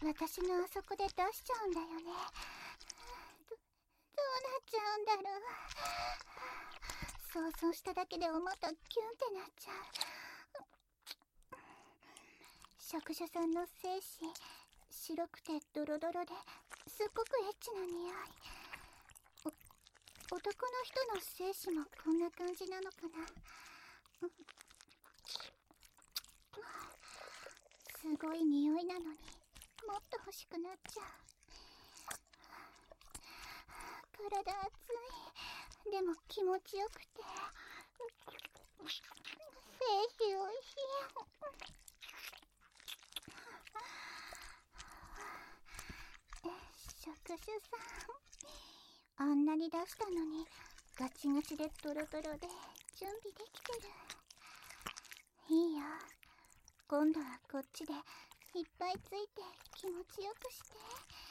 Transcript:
私のあそこで出しちゃうんだよね。どうなっちゃうんだろう。想像しただけでお股キュンってなっちゃう。職者さんの精子、白くてドロドロですっごくエッチな匂い。男の人の精子もこんな感じなのかな。すごい匂いなのにもっと欲しくなっちゃう。体熱い。でも気持ちよくて精子おいしい。職種さん、あんなに出したのにガチガチでドロドロで準備できてる。いいよ、今度はこっちでいっぱいついて気持ちよくして。